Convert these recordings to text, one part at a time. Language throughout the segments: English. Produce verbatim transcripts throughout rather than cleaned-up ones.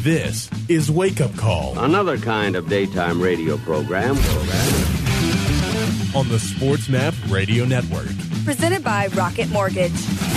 This is Wake Up Call. Another kind of daytime radio program. On the Sports Map Radio Network. Presented by Rocket Mortgage.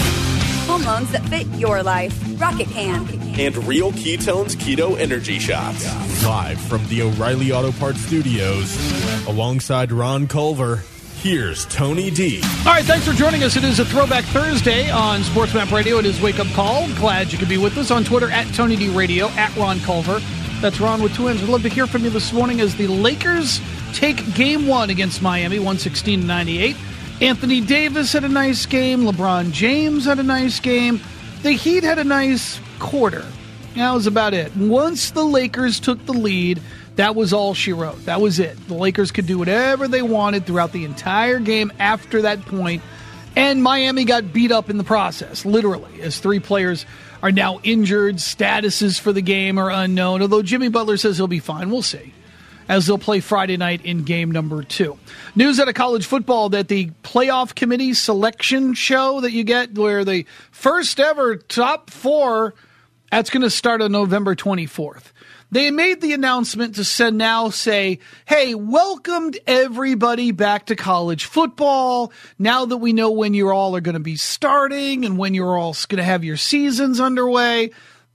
Home loans that fit your life. Rocket Hand. And Real Ketones Keto Energy Shots. Live from the O'Reilly Auto Parts Studios. Alongside Ron Culver, here's Tony D. All right, thanks for joining us. It is a Throwback Thursday on Sports Map Radio. It is Wake Up Call. Glad you could be with us on Twitter at Tony D Radio, at Ron Culver. That's Ron with two N's. We'd love to hear from you this morning as the Lakers take game one against Miami, one sixteen to ninety-eight. Anthony Davis had a nice game. LeBron James had a nice game. The Heat had a nice quarter. That was about it. Once the Lakers took the lead, that was all she wrote. That was it. The Lakers could do whatever they wanted throughout the entire game after that point, and Miami got beat up in the process, literally, as three players are now injured. Statuses for the game are unknown, although Jimmy Butler says he'll be fine. We'll see, as they'll play Friday night in game number two. News out of college football that the playoff committee selection show that you get, where the first ever top four, that's going to start on November twenty-fourth. They made the announcement to now say, hey, welcomed everybody back to college football. Now that we know when you all are going to be starting and when you're all going to have your seasons underway,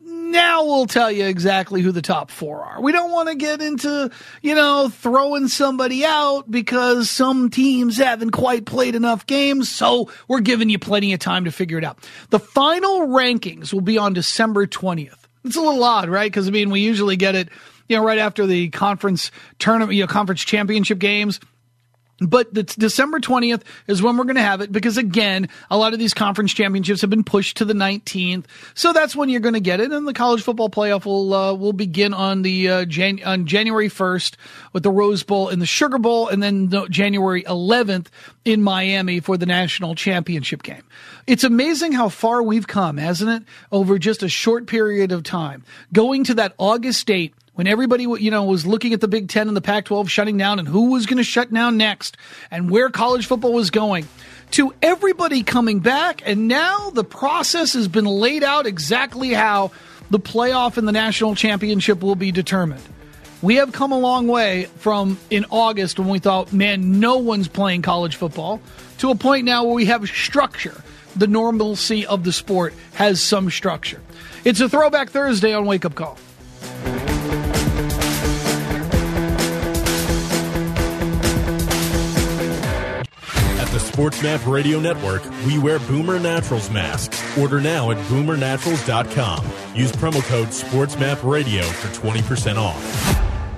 now we'll tell you exactly who the top four are. We don't want to get into, you know, throwing somebody out because some teams haven't quite played enough games, so we're giving you plenty of time to figure it out. The final rankings will be on December twentieth. It's a little odd, right? Because, I mean, we usually get it, you know, right after the conference tournament, you know, conference championship games. But the December twentieth is when we're going to have it because, again, a lot of these conference championships have been pushed to the nineteenth. So that's when you're going to get it. And the college football playoff will uh, will begin on the uh, Jan- on January first with the Rose Bowl and the Sugar Bowl, and then the January eleventh in Miami for the national championship game. It's amazing how far we've come, hasn't it, over just a short period of time. Going to that August date, when everybody, you know, was looking at the Big Ten and the Pac twelve shutting down and who was going to shut down next and where college football was going, to everybody coming back, and now the process has been laid out exactly how the playoff and the national championship will be determined. We have come a long way from in August when we thought, man, no one's playing college football, to a point now where we have structure. The normalcy of the sport has some structure. It's a Throwback Thursday on Wake Up Call. At the Sports Map Radio Network, we wear Boomer Naturals masks. Order now at boomer naturals dot com. Use promo code SportsMapRadio for twenty percent off.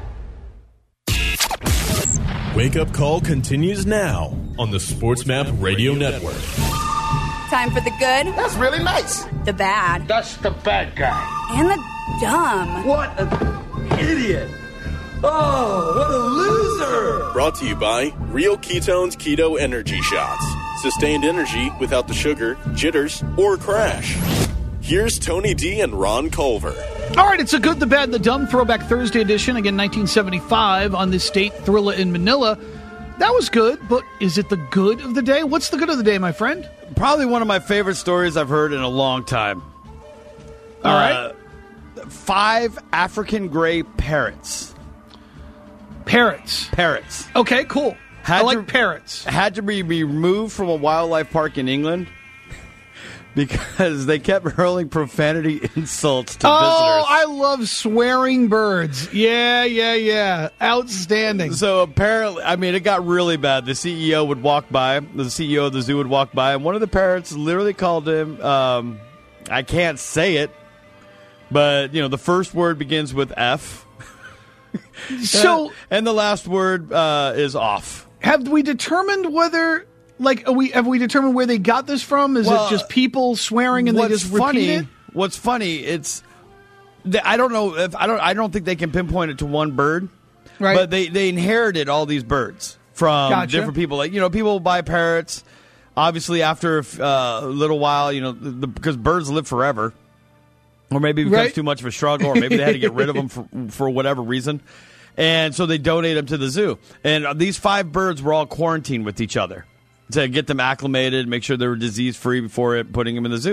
Wake Up Call continues now on the Sports Map Radio Network. Time for the good. That's really nice. The bad. That's the bad guy. And the dumb. What an idiot. Oh, what a loser. Brought to you by Real Ketones Keto Energy Shots. Sustained energy without the sugar, jitters, or crash. Here's Tony D and Ron Culver. All right, it's a good, the bad, the dumb Throwback Thursday edition. Again, nineteen seventy-five on this date, Thrilla in Manila. That was good, but is it the good of the day? What's the good of the day, my friend? Probably one of my favorite stories I've heard in a long time. All uh, right. Five African gray parrots. Parrots. Parrots. Okay, cool. Had I like to, parrots. Had to be, be removed from a wildlife park in England because they kept hurling profanity insults to oh, visitors. Oh, I love swearing birds. Yeah, yeah, yeah. Outstanding. So apparently, I mean, it got really bad. The C E O would walk by, the C E O of the zoo would walk by, and one of the parrots literally called him, um, I can't say it, but, you know, the first word begins with F. So, and, and the last word uh, is off. Have we determined whether, like, are we have we determined where they got this from? Is well, it just people swearing and they just funny, repeat it? What's funny? It's I don't know if I don't I don't think they can pinpoint it to one bird, right? But they they inherited all these birds from gotcha. different people. Like, you know, people buy parrots. Obviously, after uh, a little while, you know, the, because birds live forever. Or maybe it becomes right? too much of a struggle, or maybe they had to get rid of them for, for whatever reason. And so they donate them to the zoo. And these five birds were all quarantined with each other to get them acclimated, make sure they were disease-free before it, putting them in the zoo.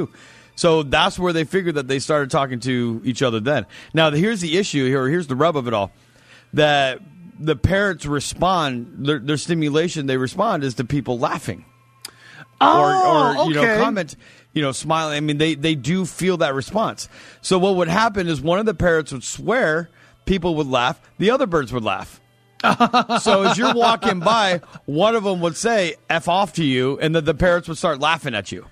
So that's where they figured that they started talking to each other then. Now, here's the issue here. Here's the rub of it all. That the parrots respond, their, their stimulation they respond is to people laughing. Oh, or, or you okay. know, comment, you know, smiling. I mean, they, they do feel that response. So what would happen is one of the parrots would swear, people would laugh, the other birds would laugh. So as you're walking by, one of them would say, F off to you, and then the parrots would start laughing at you.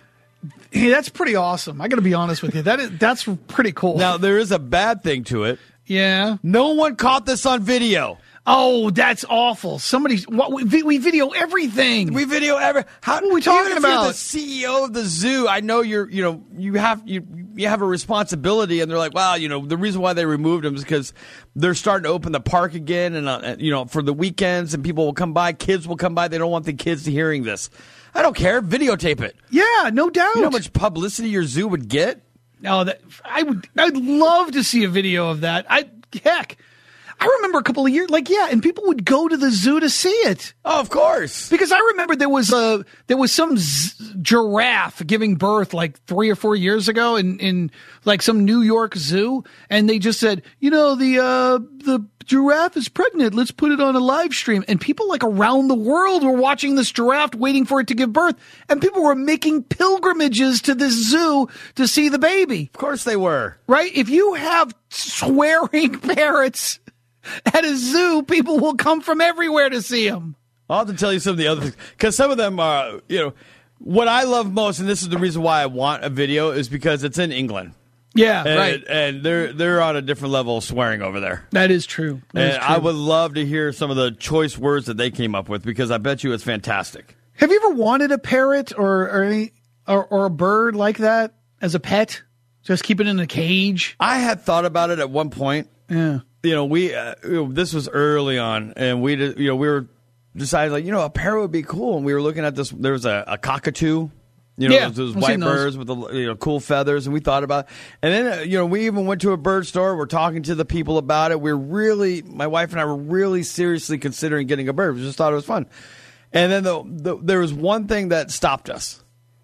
Hey, that's pretty awesome. I got to be honest with you. That is, that's pretty cool. Now, there is a bad thing to it. Yeah. No one caught this on video. Oh, that's awful. Somebody, what, we, we video everything. We video every. How what are we talking even if about? You're the C E O of the zoo. I know you're. You know you have you you have a responsibility, and they're like, well, you know, the reason why they removed them is because they're starting to open the park again, and uh, you know, for the weekends, and people will come by, kids will come by. They don't want the kids hearing this. I don't care. Videotape it. Yeah, no doubt. You know how much publicity your zoo would get? Oh, that I would. I'd love to see a video of that. I heck. I remember a couple of years, like, yeah, and people would go to the zoo to see it. Oh, of course. Because I remember there was a, there was some z- giraffe giving birth like three or four years ago in, in like some New York zoo. And they just said, you know, the, uh, the giraffe is pregnant. Let's put it on a live stream. And people like around the world were watching this giraffe waiting for it to give birth. And people were making pilgrimages to this zoo to see the baby. Of course they were. Right? If you have swearing parrots at a zoo, people will come from everywhere to see them. I'll have to tell you some of the other things. Because some of them are, you know, what I love most, and this is the reason why I want a video, is because it's in England. Yeah, and, right. And they're they're on a different level of swearing over there. That is true. That and is true. I would love to hear some of the choice words that they came up with, because I bet you it's fantastic. Have you ever wanted a parrot or, or, any, or, or a bird like that as a pet? Just keep it in a cage? I had thought about it at one point. Yeah. You know, we uh, you know, this was early on, and we did, you know we were decided like you know a parrot would be cool, and we were looking at this. There was a, a cockatoo, you know, yeah, those, those I've white seen those. birds with the you know cool feathers, and we thought about it. And then uh, you know we even went to a bird store. We're talking to the people about it. We're really, my wife and I were really seriously considering getting a bird. We just thought it was fun. And then the, the, there was one thing that stopped us,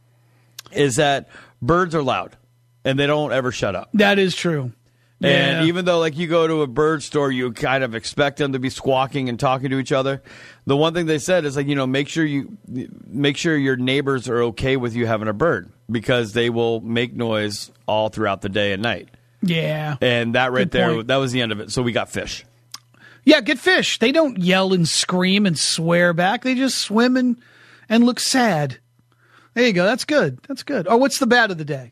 is that birds are loud, and they don't ever shut up. That is true. And yeah. even though, like, you go to a bird store, you kind of expect them to be squawking and talking to each other. The one thing they said is, like, you know, make sure you make sure your neighbors are okay with you having a bird, because they will make noise all throughout the day and night. Yeah. And that right Good there, point. that was the end of it. So we got fish. Yeah, get fish. They don't yell and scream and swear back. They just swim and, and look sad. There you go. That's good. That's good. Oh, what's the bad of the day?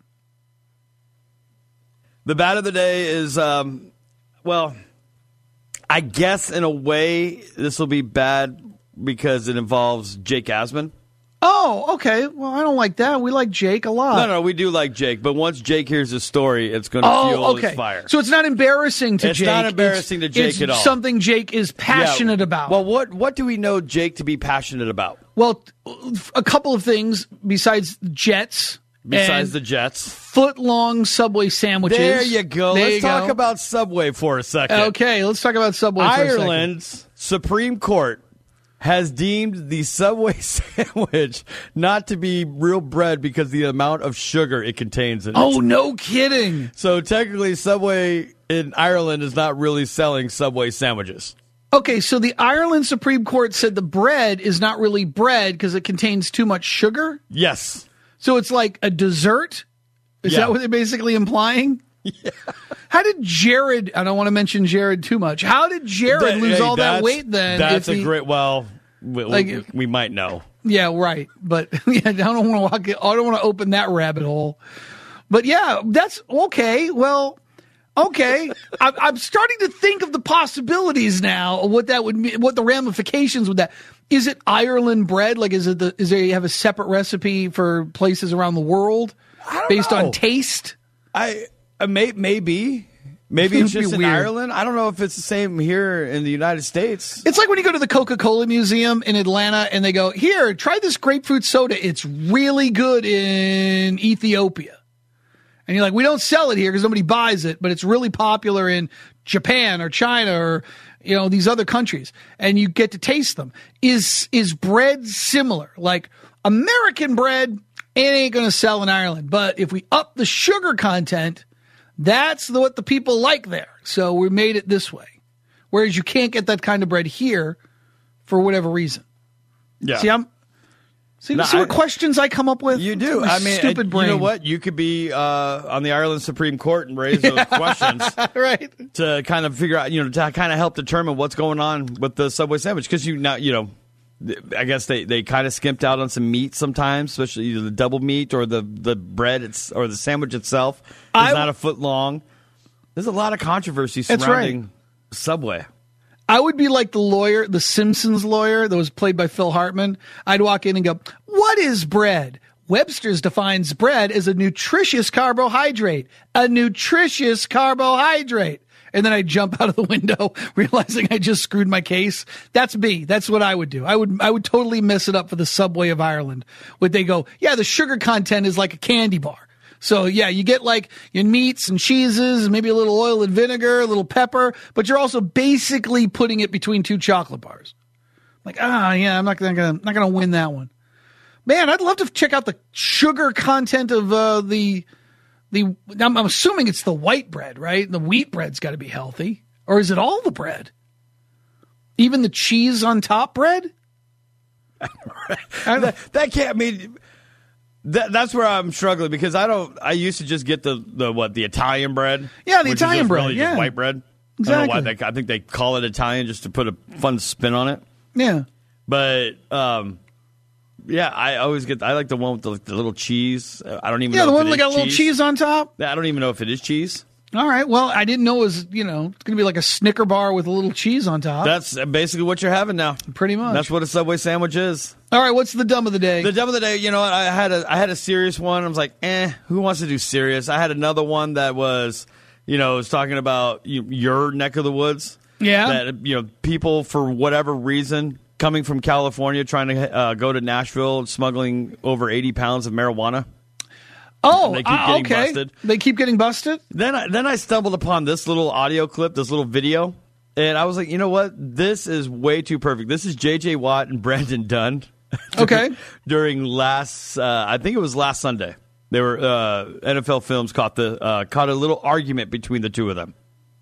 The bad of the day is, um, well, I guess in a way this will be bad because it involves Jake Asman. Oh, okay. Well, I don't like that. We like Jake a lot. No, no, we do like Jake, but once Jake hears his story, it's going to Oh, fuel okay. his fire. So it's not embarrassing to It's Jake. not embarrassing to Jake it's at all. Something Jake is passionate Yeah. about. Well, what what do we know Jake to be passionate about? Well, a couple of things besides jets. Besides and the Jets. foot-long Subway sandwiches. There you go. There Let's you talk go. about Subway for a second. Okay, let's talk about Subway for a second. Ireland's Supreme Court has deemed the Subway sandwich not to be real bread because of the amount of sugar it contains in it. Oh, no kidding. So technically, Subway in Ireland is not really selling Subway sandwiches. Okay, so the Ireland Supreme Court said the bread is not really bread because it contains too much sugar? Yes. So it's like a dessert? Is Yeah. that what they're basically implying? Yeah. How did Jared, I don't want to mention Jared too much, how did Jared That- lose hey, all that that's- weight then? That's if a he- great, well, we, Like- we, we might know. Yeah, right. But yeah, I don't want to walk it, I don't want to open that rabbit hole. But yeah, that's okay. Well, okay. I'm, I'm starting to think of the possibilities now of what that would mean, what the ramifications with that. Is it Ireland bread? Like, is it the, is there, you have a separate recipe for places around the world based know. on taste? I uh, may, maybe. Maybe it's It would just be in weird. Ireland. I don't know if it's the same here in the United States. It's like when you go to the Coca-Cola Museum in Atlanta and they go, here, try this grapefruit soda. It's really good in Ethiopia. And you're like, we don't sell it here because nobody buys it, but it's really popular in Japan or China or, you know, these other countries. And you get to taste them. Is is bread similar? Like, American bread, it ain't going to sell in Ireland. But if we up the sugar content, that's the, what the people like there. So we made it this way. Whereas you can't get that kind of bread here for whatever reason. Yeah. See, I'm see, no, see what I, questions I come up with? You do. I mean, stupid brain. You know what? You could be uh, on the Ireland Supreme Court and raise those questions, right? To kind of figure out, you know, to kind of help determine what's going on with the Subway sandwich, because you now, you know, I guess they, they kind of skimped out on some meat sometimes, especially either the double meat or the the bread it's, or the sandwich itself is I, not a foot long. There's a lot of controversy surrounding right. Subway. I would be like the lawyer, the Simpsons lawyer that was played by Phil Hartman. I'd walk in and go, "What is bread?" Webster's defines bread as a nutritious carbohydrate. A nutritious carbohydrate. And then I jump out of the window, realizing I just screwed my case. That's me. That's what I would do. I would I would totally mess it up for the Subway of Ireland. Would they go, yeah, the sugar content is like a candy bar. So, yeah, you get like your meats and cheeses, maybe a little oil and vinegar, a little pepper, but you're also basically putting it between two chocolate bars. Like, ah, yeah, I'm not gonna not gonna win that one. Man, I'd love to check out the sugar content of uh, the the. I'm, I'm assuming it's the white bread, right? The wheat bread's got to be healthy, or is it all the bread? Even the cheese on top bread? that, that can't mean. That, that's where I'm struggling, because I don't. I used to just get the, the what the Italian bread. Yeah, the Italian bread. Really, yeah, just white bread. Exactly. I don't know why they, I think they call it Italian just to put a fun spin on it. Yeah, but um, yeah, I always get. I like the one with the, the little cheese. I don't even. Yeah, know the if one it that got a little cheese. cheese on top. I don't even know if it is cheese. All right. Well, I didn't know it was, you know, it's going to be like a Snicker bar with a little cheese on top. That's basically what you're having now. Pretty much. That's what a Subway sandwich is. All right. What's the dumb of the day? The dumb of the day, you know what? I had a I had a serious one. I was like, eh, who wants to do serious? I had another one that was, you know, was talking about you, your neck of the woods. Yeah. That, you know, people, for whatever reason, coming from California, trying to uh, go to Nashville, smuggling over eighty pounds of marijuana. Oh, they keep uh, getting okay. busted. They keep getting busted? Then I, then I stumbled upon this little audio clip, this little video, and I was like, you know what? This is way too perfect. This is J J. Watt and Brandon Dunn. Okay. during, during last, uh, I think it was last Sunday. They were uh, N F L Films caught the uh, caught a little argument between the two of them.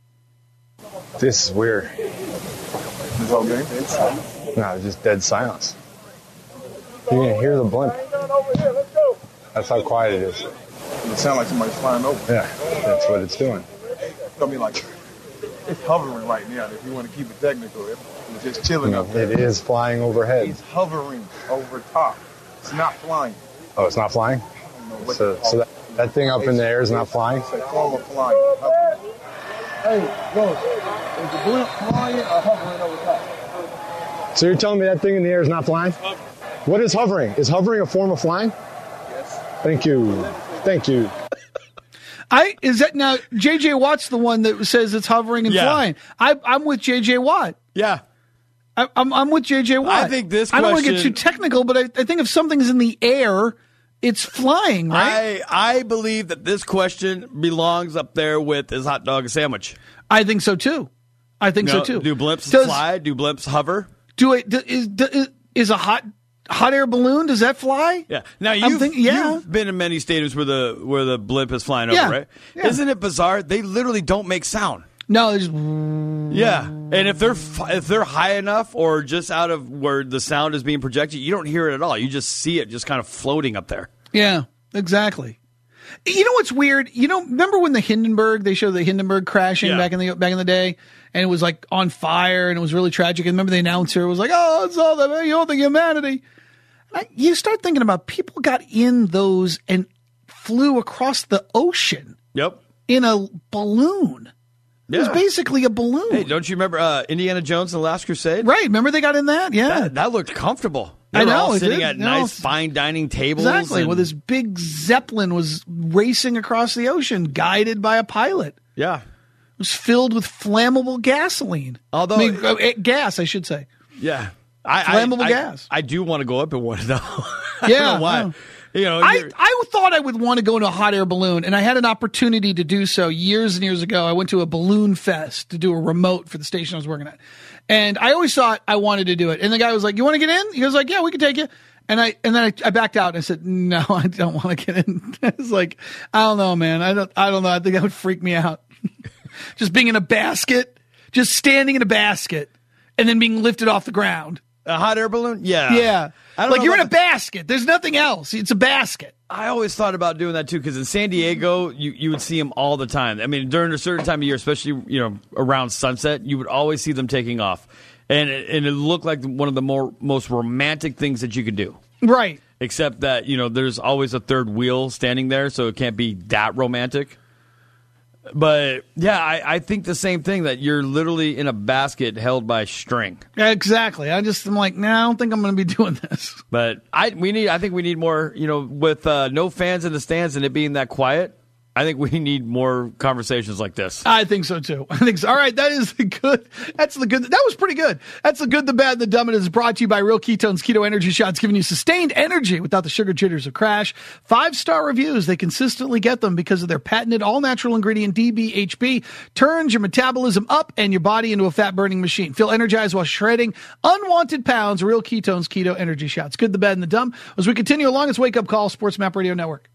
This is weird. This whole game? No, just dead silence. You can hear the blimp. That's how quiet it is. It sounds like somebody's flying over. Yeah, that's what it's doing. I mean, like, it's hovering right now. If you want to keep it technical, it's just chilling No, up there. it is flying overhead. It's hovering over top. It's not flying. Oh, it's not flying? What So, so that, that thing up in the air is not flying? It's a form of flying. Hovering. Hey, Ghost, is the blimp flying or hovering over top? So you're telling me that thing in the air is not flying? What is hovering? Is hovering a form of flying? Yes. Thank you. Thank you. I is that now J J. Watt's the one that says it's hovering and Yeah. flying. I, I'm with J J. Watt. Yeah. I, I'm I'm with J J. Watt. I think this I don't want to get question- too technical, but I, I think if something's in the air, it's flying, right? I I believe that this question belongs up there with is hot dog a sandwich? I, think so too. I think You so know, too. Do blimps Does- fly? Do blimps hover? Do it do, is do, is a hot hot air balloon? Does that fly? Yeah. Now I'm you've, thinking- yeah. you've been in many stadiums where the where the blimp is flying Yeah. over, right? Yeah. Isn't it bizarre? They literally don't make sound. No, it's Yeah, and if they're fi- if they're high enough or just out of where the sound is being projected, you don't hear it at all. You just see it just kind of floating up there. yeah, exactly. You know what's weird? You know, remember when the Hindenburg, they showed the Hindenburg crashing Yeah. back in the back in the day, and it was like on fire and it was really tragic. And remember the announcer was like, "Oh, it's all the you know, the humanity." And I, you start thinking about people got in those and flew across the ocean Yep. in a balloon. It was Yeah. basically a balloon, Hey, don't you remember uh, Indiana Jones and the Last Crusade? right? Remember they got in that? Yeah, That, that looked comfortable. They I were know, all it sitting did. at No, nice, it's- fine dining tables. exactly. and- Well, this big Zeppelin was racing across the ocean, guided by a pilot. yeah. It was filled with flammable gasoline. Although- I mean, uh, eh, gas, I should say. Yeah. I, Flammable I, I, gas. I do want to go up in one, though. I Yeah, don't know why. no. You know, I, you're- I thought I would want to go into a hot air balloon, and I had an opportunity to do so years and years ago. I went to a balloon fest to do a remote for the station I was working at. And I always thought I wanted to do it. And the guy was like, "You want to get in?" He was like, "Yeah, we can take you." And I and then I, I backed out and I said, no, I don't want to get in. It's like, I don't know, man. I don't I don't know. I think that would freak me out. Just being in a basket, just standing in a basket and then being lifted off the ground. A hot air balloon? Yeah. Yeah. I don't like know you're in a the- basket. There's nothing else. It's a basket. I always thought about doing that too, because in San Diego, you, you would see them all the time. I mean, during a certain time of year, especially you know around sunset, you would always see them taking off, and it, and it looked like one of the more most romantic things that you could do. Right. Except that you know there's always a third wheel standing there, so it can't be that romantic. But yeah, I, I think the same thing, that you're literally in a basket held by string. Exactly. I just am like, nah, I don't think I'm going to be doing this. But I we need I think we need more, you know, with uh, no fans in the stands and it being that quiet. I think we need more conversations like this. I think so too. I think so. All right, that is the good. That's the good. That was pretty good. That's the good, the bad, the dumb. It is brought to you by Real Ketones Keto Energy Shots, giving you sustained energy without the sugar jitters of crash. Five star reviews. They consistently get them because of their patented all natural ingredient D B H B. Turns your metabolism up and your body into a fat burning machine. Feel energized while shredding unwanted pounds. Real Ketones Keto Energy Shots. Good, the bad, and the dumb. As we continue along, it's Wake Up Call, Sports Map Radio Network.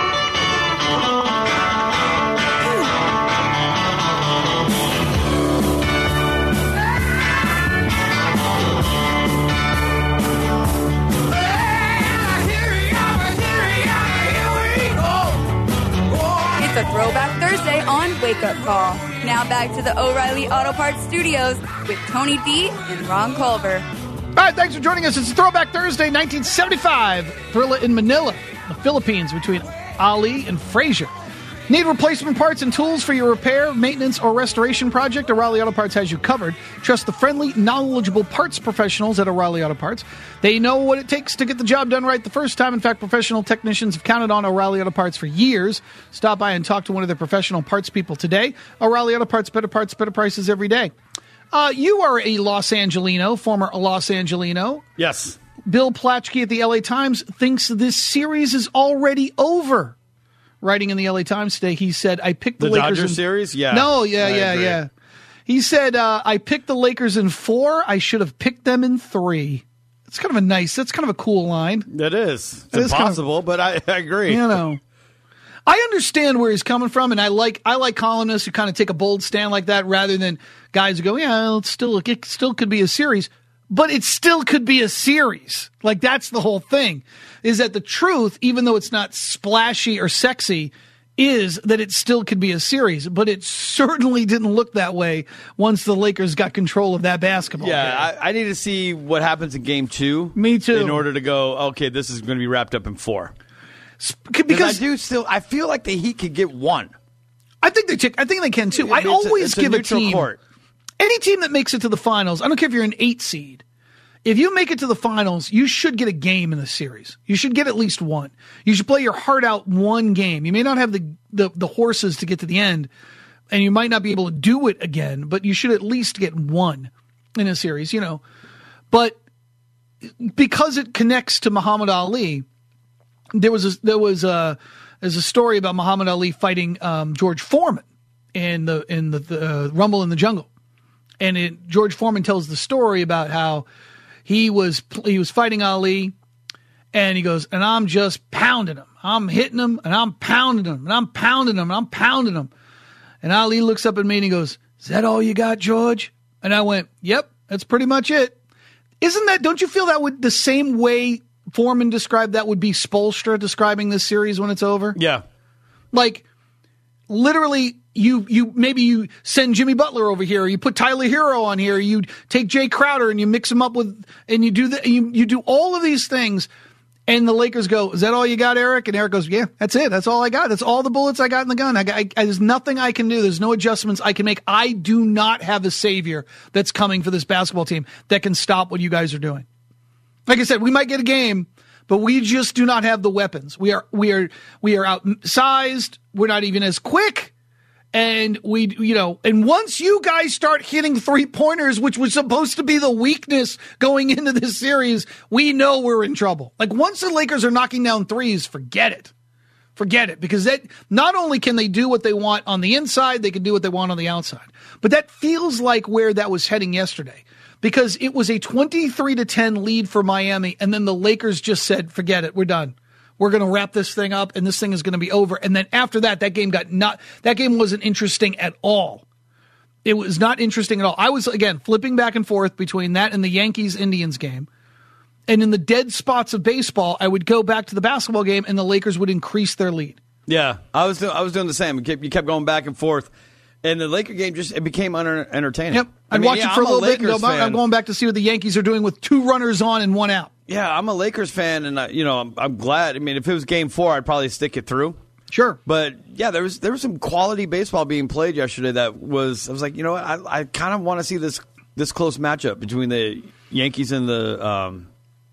It's a Throwback Thursday on Wake Up Call. Now back to the O'Reilly Auto Parts Studios with Tony D and Ron Culver. All right, thanks for joining us. It's Throwback Thursday, nineteen seventy-five. Thrilla in Manila, the Philippines, between Ali and Frazier. Need replacement parts and tools for your repair, maintenance, or restoration project? O'Reilly Auto Parts has you covered. Trust the friendly, knowledgeable parts professionals at O'Reilly Auto Parts. They know what it takes to get the job done right the first time. In fact, professional technicians have counted on O'Reilly Auto Parts for years. Stop by and talk to one of their professional parts people today. O'Reilly Auto Parts, better parts, better prices every day. Uh, you are a Los Angelino, former Los Angelino. Yes. Bill Platchkey at the L A Times thinks this series is already over. Writing in the L A Times today, he said, I picked the, The Lakers. Dodgers in- series? Yeah. No, yeah, I yeah, agree. yeah. He said, uh, I picked the Lakers in four. I should have picked them in three. It's kind of a nice, that's kind of a cool line. It is. It's It is kind of- impossible, but I, I agree. You know. I understand where he's coming from, and I like I like columnists who kind of take a bold stand like that rather than guys who go, yeah, it's still it still could be a series, but it still could be a series. Like, that's the whole thing, is that the truth, even though it's not splashy or sexy, is that it still could be a series. But it certainly didn't look that way once the Lakers got control of that basketball game. Yeah, I, I need to see what happens in game two. Me too. In order to go, okay, this is going to be wrapped up in four. Because Because I do still, I feel like the Heat could get one. I think they check, I think they can too. I It's a- always it's a give a neutral team court. any team that makes it to the finals. I don't care if you're an eight seed. If you make it to the finals, you should get a game in the series. You should get at least one. You should play your heart out one game. You may not have the the, the horses to get to the end, and you might not be able to do it again, but you should at least get one in a series. You know, but because it connects to Muhammad Ali. There was a, there was a there's a story about Muhammad Ali fighting um, George Foreman in the in the, the uh, Rumble in the Jungle, and it, George Foreman tells the story about how he was he was fighting Ali, and he goes, and I'm just pounding him, I'm hitting him, and I'm pounding him, and I'm pounding him, and I'm pounding him, and Ali looks up at me and he goes, "Is that all you got, George?" And I went, "Yep, that's pretty much it." Isn't that? Don't you feel that would the same way Foreman described that would be Spoelstra describing this series when it's over? Yeah. Like, literally, you you maybe you send Jimmy Butler over here, or you put Tyler Hero on here, you take Jay Crowder and you mix them up with, and you do the, you, you do all of these things, and the Lakers go, "Is that all you got, Eric?" And Eric goes, "Yeah, that's it. That's all I got. That's all the bullets I got in the gun. I, got, I, I there's nothing I can do. There's no adjustments I can make. I do not have a savior that's coming for this basketball team that can stop what you guys are doing." Like I said, we might get a game, but we just do not have the weapons. We are we are we are outsized. We're not even as quick, and we you know. And once you guys start hitting three pointers, which was supposed to be the weakness going into this series, we know we're in trouble. Like, once the Lakers are knocking down threes, forget it, forget it, because that not only can they do what they want on the inside, they can do what they want on the outside. But that feels like where that was heading yesterday. because it was a twenty-three to ten lead for Miami, and then the Lakers just said, forget it, we're done. We're going to wrap this thing up, and this thing is going to be over. And then after that, that game got not that game wasn't interesting at all. It was not interesting at all. I was, again, flipping back and forth between that and the Yankees-Indians game. And in the dead spots of baseball, I would go back to the basketball game, and the Lakers would increase their lead. Yeah, I was do- I was doing the same. You kept, you kept going back and forth. And the Laker game just it became unentertaining. Yep. I'd I mean, watch yeah, it for I'm a little bit. Lakers And go, I'm going back to see what the Yankees are doing with two runners on and one out. Yeah, I'm a Lakers fan, and I, you know I'm, I'm glad. I mean, if it was Game Four, I'd probably stick it through. Sure. But yeah, there was there was some quality baseball being played yesterday. That was I was like, you know what, I I kind of want to see this this close matchup between the Yankees and the um,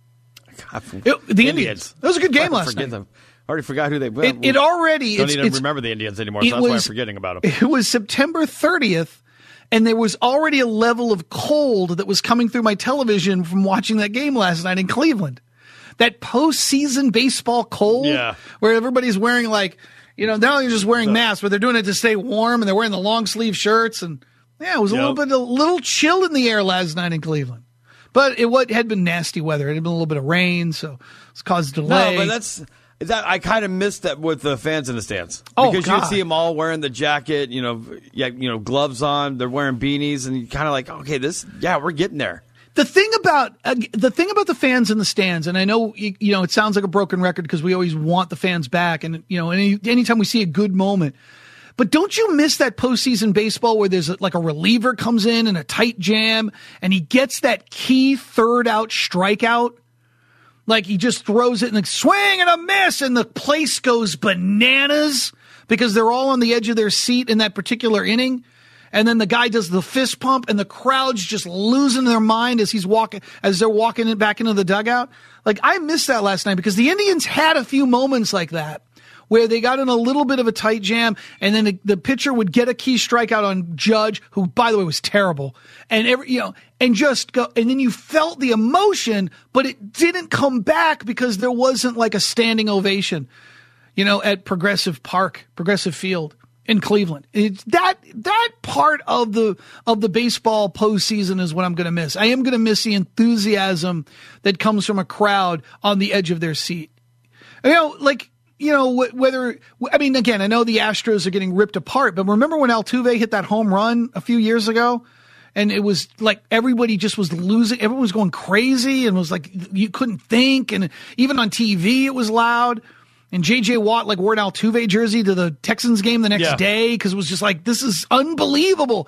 God, it, the Indians. Indians. That was a good game last night. Them. I already forgot who they were. It, it already don't it's, even it's, remember the Indians anymore. So that's was, why I'm forgetting about them. It was September thirtieth. And there was already a level of cold that was coming through my television from watching that game last night in Cleveland. That postseason baseball cold, yeah. where everybody's wearing like, you know, now they're just wearing masks, but they're doing it to stay warm, and they're wearing the long sleeve shirts, and yeah, it was a yep. little bit, a little chill in the air last night in Cleveland. But it what had been nasty weather. It had been a little bit of rain, so it's caused delay. No, but that's. That I kind of missed that with the fans in the stands oh, because God. you'd see them all wearing the jacket, you know, yeah, you know, gloves on. They're wearing beanies, and you kind of like, okay, this, yeah, we're getting there. The thing about uh, the thing about the fans in the stands, and I know you, you know it sounds like a broken record because we always want the fans back, and you know, any anytime we see a good moment. But don't you miss that postseason baseball where there's like a reliever comes in in a tight jam and he gets that key third out strikeout? Like he just throws it and a swing and a miss and the place goes bananas because they're all on the edge of their seat in that particular inning. And then the guy does the fist pump and the crowd's just losing their mind as he's walking, as they're walking it back into the dugout. Like I missed that last night because the Indians had a few moments like that where they got in a little bit of a tight jam and then the, the pitcher would get a key strikeout on Judge, who by the way was terrible. And every, you know, and just go, and then you felt the emotion, but it didn't come back because there wasn't like a standing ovation, you know, at Progressive Park, Progressive Field in Cleveland. It's that, that part of the, of the baseball postseason is what I'm going to miss. I am going to miss the enthusiasm that comes from a crowd on the edge of their seat. You know, like, you know, whether, I mean, again, I know the Astros are getting ripped apart, but remember when Altuve hit that home run a few years ago? And it was like everybody just was losing. Everyone was going crazy and was like, you couldn't think. And even on T V, it was loud. And J J Watt like wore an Altuve jersey to the Texans game the next yeah. day because it was just like, this is unbelievable.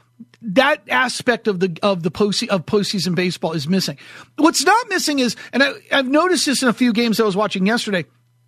That aspect of the of the post of postseason baseball is missing. What's not missing is, and I, I've noticed this in a few games I was watching yesterday,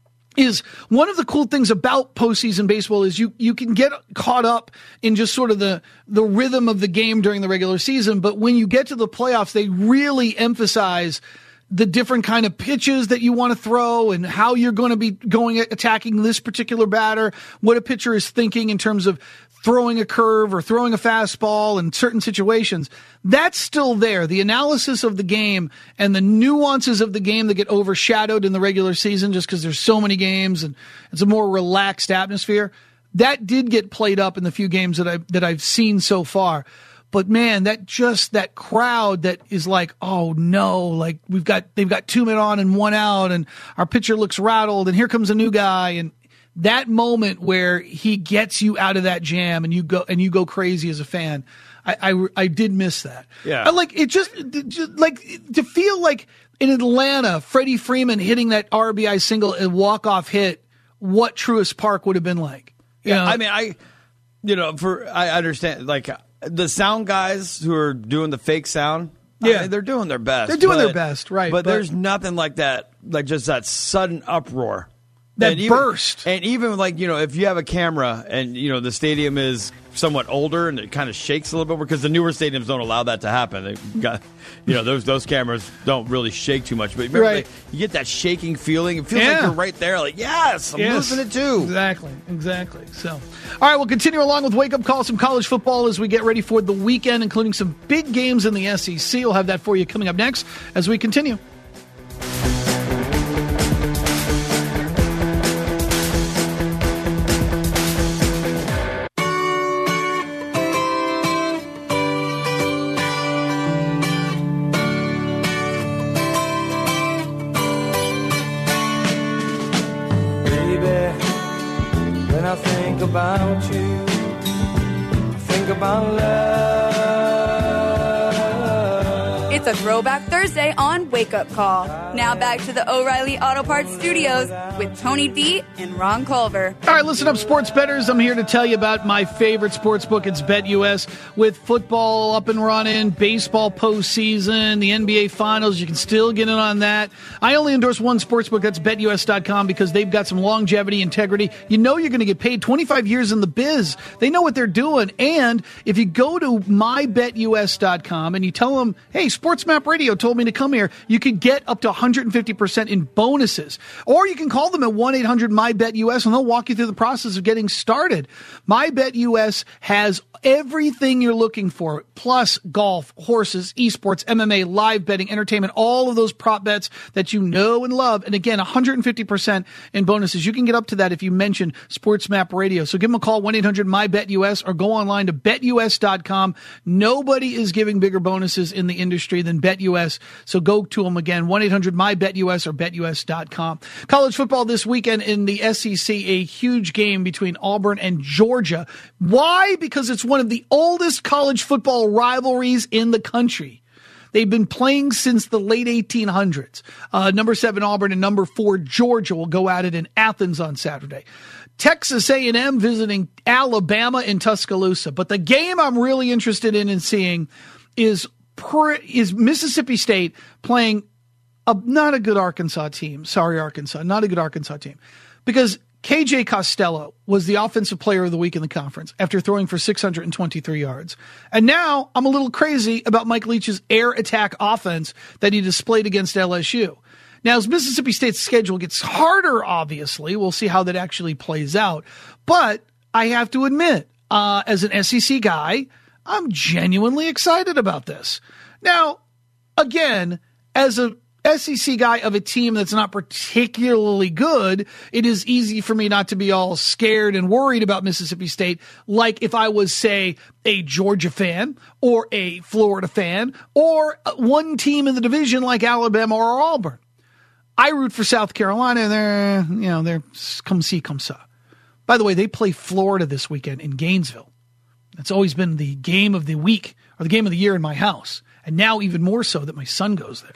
is one of the cool things about postseason baseball is you, you can get caught up in just sort of the, the rhythm of the game during the regular season. But when you get to the playoffs, they really emphasize the different kind of pitches that you want to throw and how you're going to be going attacking this particular batter, what a pitcher is thinking in terms of throwing a curve or throwing a fastball in certain situations. That's still there. The analysis of the game and the nuances of the game that get overshadowed in the regular season just because there's so many games and it's a more relaxed atmosphere. That did get played up in the few games that I that I've seen so far. But man, that just that crowd that is like, oh no, like we've got they've got two men on and one out and our pitcher looks rattled and here comes a new guy, and that moment where he gets you out of that jam and you go and you go crazy as a fan, I I, I did miss that. Yeah, I like it just, it just like to feel like in Atlanta, Freddie Freeman hitting that R B I single and walk off hit. What Truist Park would have been like. You yeah, know? I mean, I you know, for I understand like the sound guys who are doing the fake sound. Yeah, I mean, they're doing their best. They're doing but, their best, right? But, but there's nothing like that, like just that sudden uproar. That and even, burst. And even like, you know, if you have a camera and, you know, the stadium is somewhat older and it kind of shakes a little bit because the newer stadiums don't allow that to happen. They've got, you know, those those cameras don't really shake too much. But remember, right. like, you get that shaking feeling. It feels yeah. like you're right there. Like, yes, I'm yes. losing it too. Exactly, exactly. So, all right, we'll continue along with Wake Up Call, some college football as we get ready for the weekend, including some big games in the S E C. We'll have that for you coming up next as we continue. about you. I think about love. It's a Throwback Thursday on Wake Up Call. Now back to the O'Reilly Auto Parts Studios with Tony D and Ron Culver. All right, listen up, sports bettors. I'm here to tell you about my favorite sports book. It's BetUS. With football up and running, baseball postseason, the N B A Finals, you can still get in on that. I only endorse one sports book. That's Bet U S dot com because they've got some longevity, integrity. You know you're going to get paid. twenty-five years in the biz. They know what they're doing. And if you go to my bet U S dot com and you tell them, hey, SportsMap Radio told me to come here, you could get up to one hundred fifty percent in bonuses. Or you can call them at one eight hundred my bet U S and they'll walk you through the process of getting started. MyBetUS has everything you're looking for, plus golf, horses, esports, M M A, live betting, entertainment, all of those prop bets that you know and love. And again, one hundred fifty percent in bonuses. You can get up to that if you mention SportsMap Radio. So give them a call, one eight hundred my bet U S, or go online to bet U S dot com. Nobody is giving bigger bonuses in the industry than BetUS. So go to them again, one eight hundred my bet U S or bet U S dot com. College football this weekend in the S E C, a huge game between Auburn and Georgia. Why? Because it's one of the oldest college football rivalries in the country. They've been playing since the late eighteen hundreds. Uh, number seven Auburn and number four Georgia will go at it in Athens on Saturday. Texas A and M visiting Alabama in Tuscaloosa. But the game I'm really interested in and seeing is per, is Mississippi State playing a, not a good Arkansas team. Sorry, Arkansas, not a good Arkansas team, because K J Costello was the offensive player of the week in the conference after throwing for six hundred twenty-three yards. And now I'm a little crazy about Mike Leach's air attack offense that he displayed against L S U. Now, as Mississippi State's schedule gets harder, obviously, we'll see how that actually plays out. But I have to admit, uh, as an S E C guy, I'm genuinely excited about this. Now, again, as a S E C guy of a team that's not particularly good, it is easy for me not to be all scared and worried about Mississippi State, like if I was, say, a Georgia fan or a Florida fan or one team in the division like Alabama or Auburn. I root for South Carolina, and they're, you know, they're come see, come saw. By the way, they play Florida this weekend in Gainesville. That's always been the game of the week or the game of the year in my house, and now even more so that my son goes there.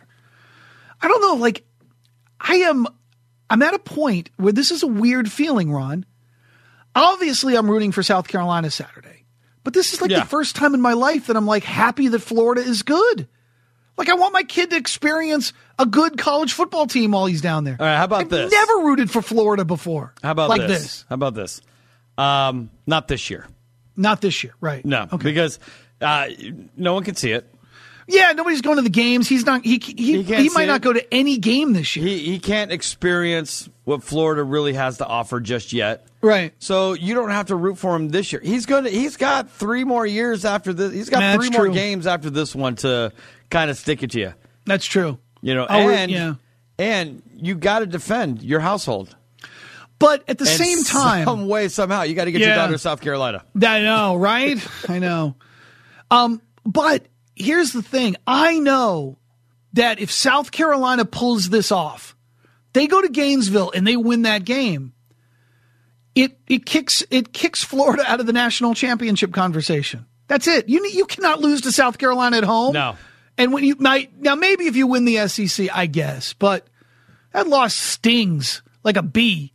I don't know, like, I am, I'm at a point where this is a weird feeling, Ron. Obviously, I'm rooting for South Carolina Saturday, but this is like yeah. the first time in my life that I'm like happy that Florida is good. Like, I want my kid to experience a good college football team while he's down there. All right, how about I've this? Never rooted for Florida before. How about like this? this? How about this? Um, not this year. Not this year, right? No, okay. because uh, no one can see it. Yeah, nobody's going to the games. He's not. He he, he, he might not go to any game this year. He he can't experience what Florida really has to offer just yet. Right. So you don't have to root for him this year. He's going to. He's got three more years after this. He's got That's three more true. games after this one to kind of stick it to you. That's true. You know, I'll, and yeah. and you got to defend your household. But at the and same time, some way, somehow, you got to get yeah. your daughter to South Carolina. I know, right? I know. Um, but here's the thing. I know that if South Carolina pulls this off, they go to Gainesville and they win that game. It it kicks it kicks Florida out of the national championship conversation. That's it. You you cannot lose to South Carolina at home. No. And when you might now maybe if you win the S E C, I guess, but that loss stings like a bee.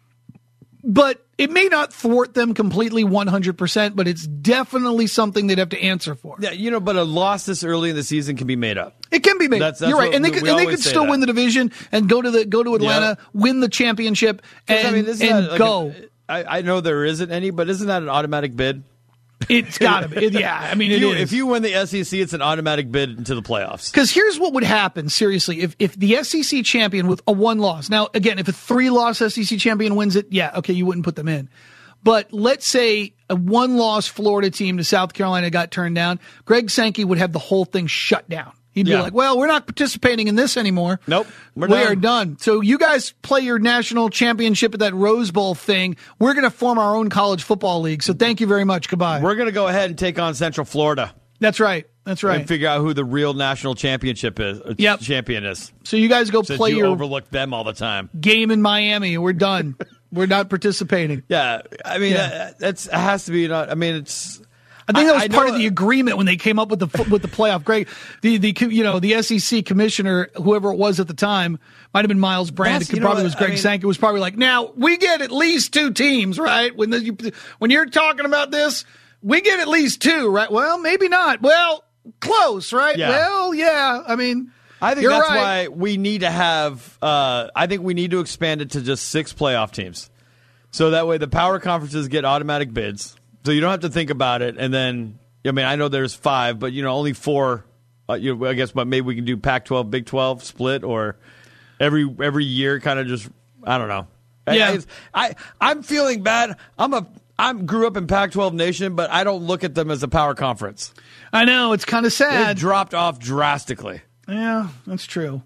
But it may not thwart them completely one hundred percent, but it's definitely something they'd have to answer for. Yeah, you know, but a loss this early in the season can be made up. It can be made. That's, that's You're right, and they we, could, we and they could say still that. win the division and go to the go to Atlanta, Yeah. win the championship, and, I mean, isn't and that like go. A, I, I know there isn't any, but isn't that an automatic bid? It's got to be. It, yeah, I mean, if it you, is. If you win the S E C, it's an automatic bid into the playoffs. Because here's what would happen, seriously, if if the S E C champion with a one loss. Now, again, if a three-loss S E C champion wins it, yeah, okay, you wouldn't put them in. But let's say a one-loss Florida team to South Carolina got turned down. Greg Sankey would have the whole thing shut down. He'd be Yeah. like, well, we're not participating in this anymore. Nope. We're we done. are done. So you guys play your national championship at that Rose Bowl thing. We're going to form our own college football league. So thank you very much. Goodbye. We're going to go ahead and take on Central Florida. That's right. That's right. And figure out who the real national championship is. uh, Yep. Champion is. So you guys go Since play you your overlook them all the time. game in Miami. We're done. we're not participating. Yeah, I mean, Yeah. that, that's it has to be. Not, I mean, it's. I think that was I, I part know, of the agreement when they came up with the with the playoff. Greg, the the you know the S E C commissioner, whoever it was at the time, might have been Miles Brand. It could probably was Greg I mean, Sankey. Was probably like, now we get at least two teams, right? When the, you, when you're talking about this, we get at least two, right? Well, maybe not. Well, close, right? Yeah. Well, yeah. I mean, I think you're that's right. why we need to have. Uh, I think we need to expand it to just six playoff teams, so that way the power conferences get automatic bids. So you don't have to think about it, and then. I mean, I know there's five, but, you know, only four. Uh, you know, I guess but maybe we can do Pac twelve, Big twelve split, or every every year kind of just, I don't know. Yeah. I, I, I'm feeling bad. I'm a I grew up in Pac twelve Nation, but I don't look at them as a power conference. I know. It's kind of sad. They've dropped off drastically. Yeah, that's true.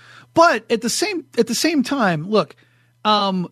But at the same at the same time, look, um,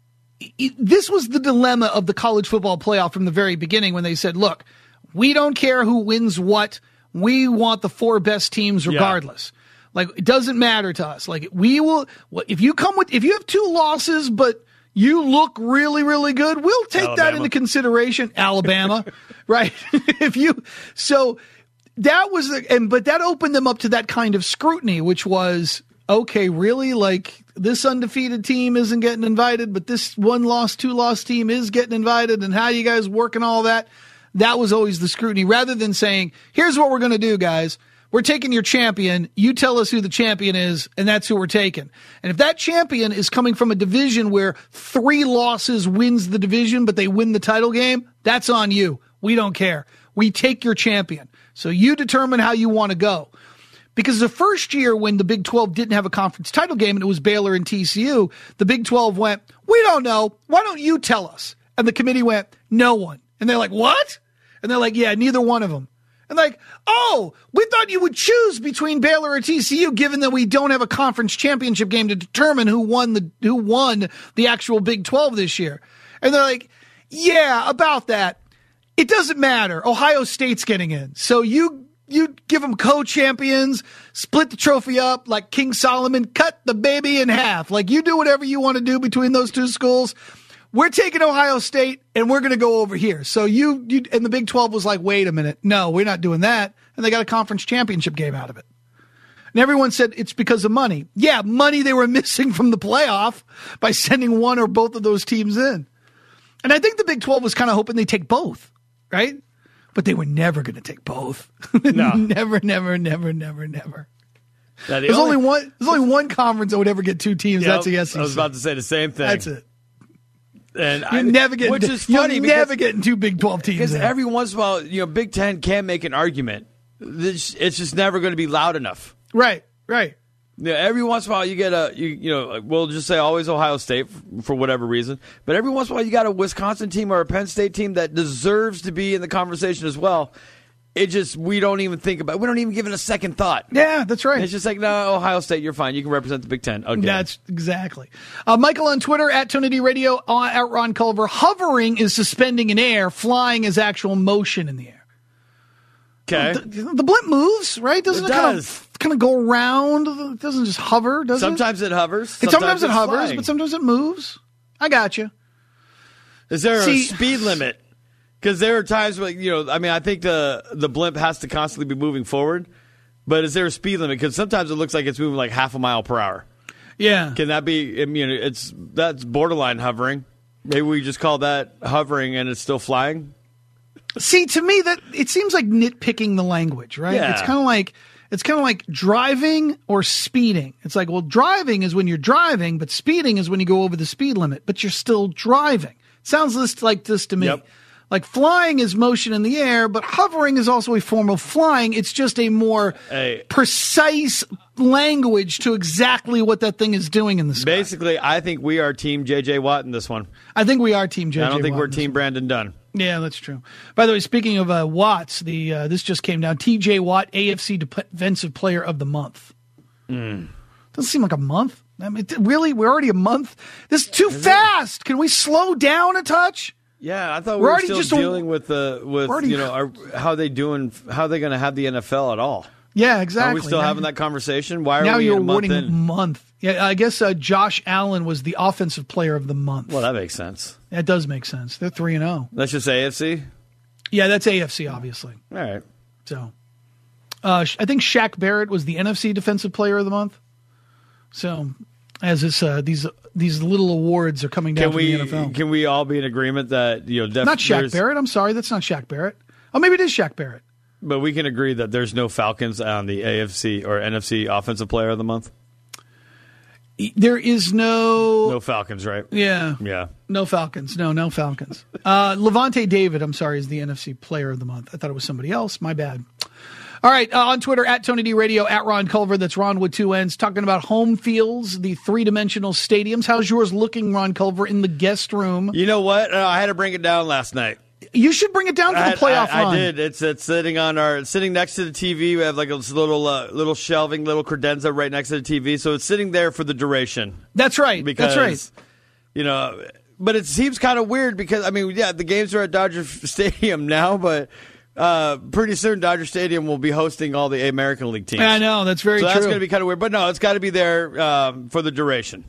it, this was the dilemma of the college football playoff from the very beginning when they said, look, we don't care who wins what. We want the four best teams regardless. Yeah. Like, it doesn't matter to us. Like, we will, if you come with, if you have two losses, but you look really, really good, we'll take Alabama. that into consideration. Alabama, right? If you, so that was the, and, but that opened them up to that kind of scrutiny, which was, okay, really? Like, this undefeated team isn't getting invited, but this one loss, two loss team is getting invited, and how you guys working all that? That was always the scrutiny, rather than saying, here's what we're going to do, guys. We're taking your champion. You tell us who the champion is, and that's who we're taking. And if that champion is coming from a division where three losses wins the division, but they win the title game, that's on you. We don't care. We take your champion. So you determine how you want to go. Because the first year when the Big twelve didn't have a conference title game and it was Baylor and T C U, the Big twelve went, we don't know. Why don't you tell us? And the committee went, no one. And they're like, what? And they're like, yeah, neither one of them. And like, oh, we thought you would choose between Baylor or T C U, given that we don't have a conference championship game to determine who won the who won the actual Big twelve this year. And they're like, yeah, about that. It doesn't matter. Ohio State's getting in. So you you give them co-champions, split the trophy up like King Solomon, cut the baby in half. Like, you do whatever you want to do between those two schools. We're taking Ohio State, and we're going to go over here. So you, you, and the Big twelve was like, wait a minute. No, we're not doing that. And they got a conference championship game out of it. And everyone said it's because of money. Yeah, money they were missing from the playoff by sending one or both of those teams in. And I think the Big twelve was kind of hoping they take both, right? But they were never going to take both. No. never, never, never, never, never. Now, the There's only, only one. There's only one conference that would ever get two teams. Yep, That's the S E C. I was about to say the same thing. That's it. And you I, never get, which into, is funny you're because, never getting two Big twelve teams. Because in. every once in a while, you know, Big Ten can make an argument. It's, it's just never going to be loud enough. Right, right. Yeah, every once in a while you get a, you, you know, we'll just say always Ohio State for, for whatever reason. But every once in a while you got a Wisconsin team or a Penn State team that deserves to be in the conversation as well. It just, we don't even think about it. We don't even give it a second thought. Yeah, that's right. It's just like, no, Ohio State, you're fine. You can represent the Big Ten. Okay. That's exactly. Uh, Michael on Twitter, at Tony D Radio, uh, at Ron Culver. Hovering is suspending in air. Flying is actual motion in the air. Okay. The, the blimp moves, right? Doesn't it, It kind does. of kind of go around? It doesn't just hover, does Sometimes it? it hovers. Sometimes, sometimes it it's hovers, flying. but sometimes it moves. I got you. Is there See- a speed limit? Because there are times where, you know, I mean, I think the the blimp has to constantly be moving forward, but is there a speed limit? Because sometimes it looks like it's moving like half a mile per hour. Yeah. Can that be? I mean, it's that's borderline hovering. Maybe we just call that hovering, and it's still flying. See, to me, that it seems like nitpicking the language, right? Yeah. It's kind of like it's kind of like driving or speeding. It's like, well, driving is when you're driving, but speeding is when you go over the speed limit, but you're still driving. Sounds this like this to me. Yep. Like, flying is motion in the air, but hovering is also a form of flying. It's just a more Hey. precise language to exactly what that thing is doing in the sky. Basically, I think we are Team J J Watt in this one. I think we are Team J J I don't think Watt we're in this Team one. Brandon Dunn. Yeah, that's true. By the way, speaking of uh, Watts, the uh, this just came down. T J Watt, A F C Defensive Player of the Month. Mm. Doesn't seem like a month. I mean, th- really, we're already a month. This is too fast. Can we slow down a touch? Yeah, I thought we We're were already still just a- dealing with the with already- you know our, how they doing how are they going to have the N F L at all. Yeah, exactly. Are we still now, having that conversation? Why are now we you're in a month awarding in? month. Yeah, I guess uh, Josh Allen was the offensive player of the month. Well, that makes sense. That does make sense. They're three and zero. That's just A F C. Yeah, that's A F C, obviously. All right. So, uh, I think Shaq Barrett was the N F C Defensive Player of the Month. So, as this, uh, these these little awards are coming down Can from we the N F L. can we all be in agreement that you know def- Not Shaq there's- Barrett. I'm sorry, that's not Shaq Barrett. Oh, maybe it is Shaq Barrett. But we can agree that there's no Falcons on the A F C or N F C Offensive Player of the Month. There is no No Falcons, right? Yeah. Yeah. No Falcons. No, no Falcons. Uh, Levante David, I'm sorry, is the N F C Player of the Month. I thought it was somebody else. My bad. All right, uh, on Twitter, at Tony D Radio, at Ron Culver. That's Ron with two N's, talking about home fields, the three-dimensional stadiums. How's yours looking, Ron Culver, in the guest room? You know what? Uh, I had to bring it down last night. You should bring it down for I, the playoff I, run. I did. It's it's sitting on our it's sitting next to the T V. We have like a little uh, little shelving, little credenza right next to the T V. So it's sitting there for the duration. That's right. Because, That's right. You know, but it seems kind of weird because I mean, yeah, the games are at Dodger Stadium now, but uh, pretty soon Dodger Stadium will be hosting all the American League teams. I know, that's very so true. that's going to be kind of weird. But no, it's got to be there um, for the duration.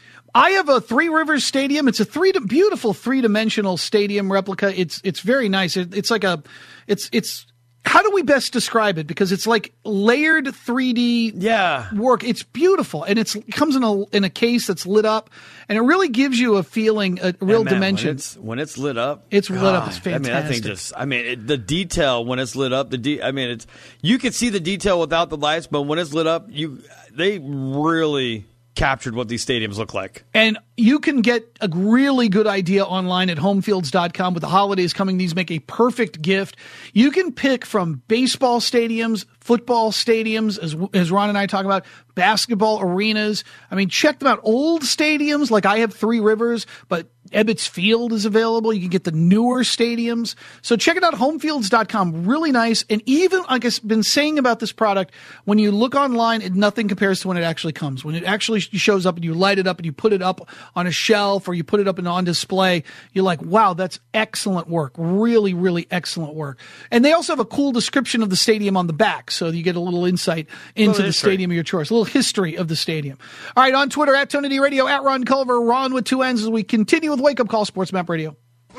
I have a Three Rivers Stadium. It's a three beautiful three dimensional stadium replica. It's it's very nice. It, it's like a it's it's how do we best describe it? Because it's like layered three D yeah. work. It's beautiful, and it's, it comes in a in a case that's lit up, and it really gives you a feeling, a real And man, dimension. When it's, when it's lit up, it's God, lit up. It's fantastic. I mean, that thing just. I mean, it, the detail when it's lit up. The de- I mean, it's you can see the detail without the lights, but when it's lit up, you they really captured what these stadiums look like. And you can get a really good idea online at home fields dot com. With the holidays coming, these make a perfect gift. You can pick from baseball stadiums, football stadiums, as as Ron and I talk about, basketball arenas. I mean, check them out. Old stadiums, like I have Three Rivers, but Ebbets Field is available. You can get the newer stadiums. So check it out, home fields dot com. Really nice. And even, like I've been saying about this product, when you look online, it, nothing compares to when it actually comes. When it actually shows up and you light it up and you put it up on a shelf or you put it up and on display, you're like, wow, that's excellent work. Really, really excellent work. And they also have a cool description of the stadium on the back, so you get a little insight into the history. stadium of your choice, a little history of the stadium. All right, on Twitter, at Tony D Radio, at Ron Culver, Ron with two N's, as we continue with Wake Up Call, Sports Map Radio.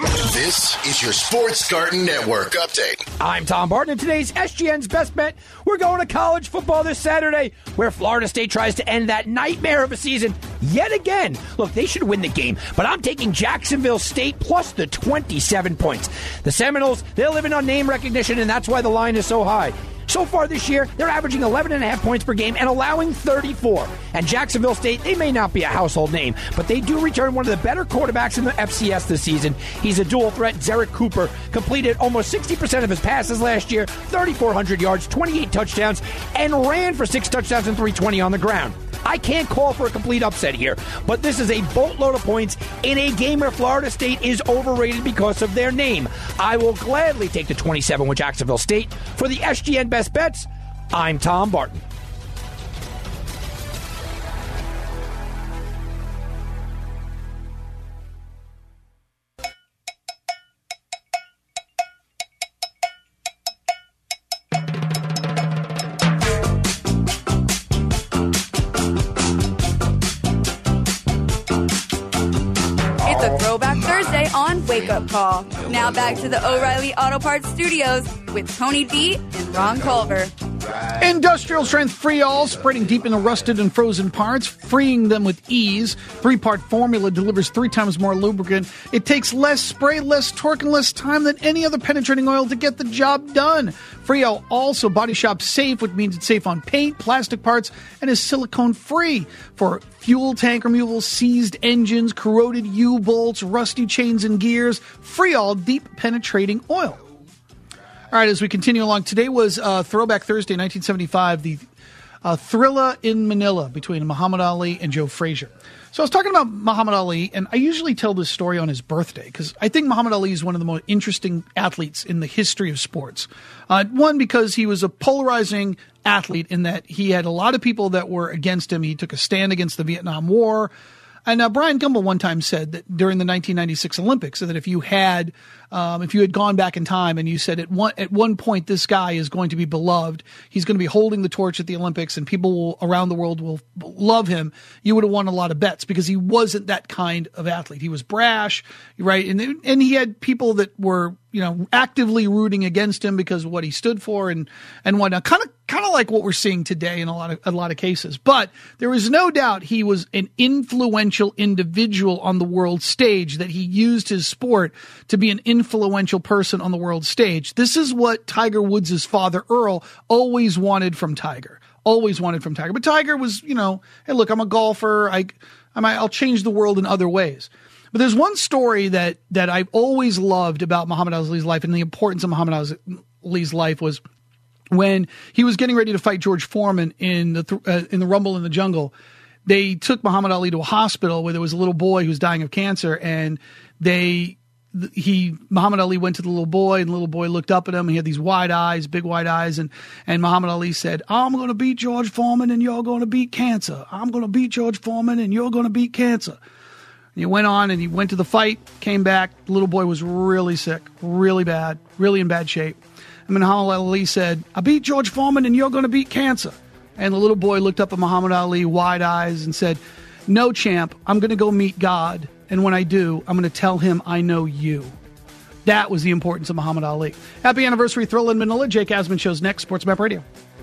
This is your Sports Garden Network update. I'm Tom Barton, and today's S G N's Best Bet. We're going to college football this Saturday, where Florida State tries to end that nightmare of a season yet again. Look, they should win the game, but I'm taking Jacksonville State plus the twenty-seven points. The Seminoles, they're living on name recognition, and that's why the line is so high. So far this year, they're averaging eleven and a half points per game and allowing thirty-four. And Jacksonville State, they may not be a household name, but they do return one of the better quarterbacks in the F C S this season. He's a dual threat. Zerrick Cooper completed almost sixty percent of his passes last year, thirty-four hundred yards, twenty-eight touchdowns, and ran for six touchdowns and three twenty on the ground. I can't call for a complete upset here, but this is a boatload of points in a game where Florida State is overrated because of their name. I will gladly take the twenty-seven with Jacksonville State. For the S G N Best Bets, I'm Tom Barton. On Wake Up Call. Now back to the O'Reilly Auto Parts Studios with Tony D and Ron Culver. Industrial strength Freol, spreading deep into rusted and frozen parts, freeing them with ease. Three-part formula delivers three times more lubricant. It takes less spray, less torque, and less time than any other penetrating oil to get the job done. Freol also body shop safe, which means it's safe on paint, plastic parts, and is silicone-free for fuel tank removal, seized engines, corroded U-bolts, rusty chains and gears. Freol deep penetrating oil. All right, as we continue along, today was uh, Throwback Thursday, nineteen seventy-five, the uh, Thrilla in Manila between Muhammad Ali and Joe Frazier. So I was talking about Muhammad Ali, and I usually tell this story on his birthday because I think Muhammad Ali is one of the most interesting athletes in the history of sports. Uh, one, because he was a polarizing athlete in that he had a lot of people that were against him. He took a stand against the Vietnam War. And uh, Brian Gumbel one time said that during the nineteen ninety-six Olympics, so that if you had, um, if you had gone back in time and you said at one at one point this guy is going to be beloved, he's going to be holding the torch at the Olympics, and people will, around the world will love him, you would have won a lot of bets because he wasn't that kind of athlete. He was brash, right, and and he had people that were, you know, actively rooting against him because of what he stood for and and whatnot. Kind of kind of like what we're seeing today in a lot of a lot of cases. But there is no doubt he was an influential individual on the world stage, that he used his sport to be an influential person on the world stage. This is what Tiger Woods' father, Earl, always wanted from Tiger. Always wanted from Tiger. But Tiger was, you know, hey, look, I'm a golfer. I, I might, I'll change the world in other ways. But there's one story that, that I've always loved about Muhammad Ali's life and the importance of Muhammad Ali's life was when he was getting ready to fight George Foreman in the uh, in the Rumble in the Jungle. They took Muhammad Ali to a hospital where there was a little boy who was dying of cancer, and they he Muhammad Ali went to the little boy, and the little boy looked up at him. He had these wide eyes, big wide eyes, and and Muhammad Ali said, "I'm going to beat George Foreman, and you're going to beat cancer. I'm going to beat George Foreman, and you're going to beat cancer." And he went on, and he went to the fight, came back. The little boy was really sick, really bad, really in bad shape. And Muhammad Ali said, "I beat George Foreman, and you're going to beat cancer." And the little boy looked up at Muhammad Ali, wide eyes, and said, "No, champ, I'm going to go meet God. And when I do, I'm going to tell him I know you." That was the importance of Muhammad Ali. Happy anniversary, Thrill in Manila. Jake Asman Show's next, Sports Map Radio.